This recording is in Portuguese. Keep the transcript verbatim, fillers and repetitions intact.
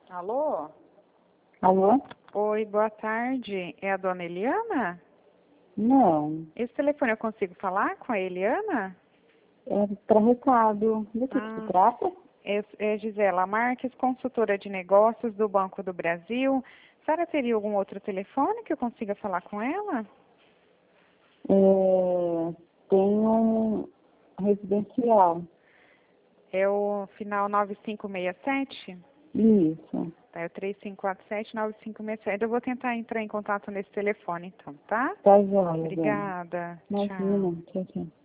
Alô? Alô? Oi, boa tarde. É a dona Eliana? Não. Esse telefone eu consigo falar com a Eliana? É para recado. Do que se Ah, trata? é, é Gisela Marques, consultora de negócios do Banco do Brasil. A senhora teria algum outro telefone que eu consiga falar com ela? É, tem um residencial. É o final nove cinco seis sete? Isso. Tá, é o três cinco quatro sete, nove cinco seis sete. Eu vou tentar entrar em contato nesse telefone, então, tá? Tá joia, dona. Obrigada. Tchau. Imagina. Tchau, tchau.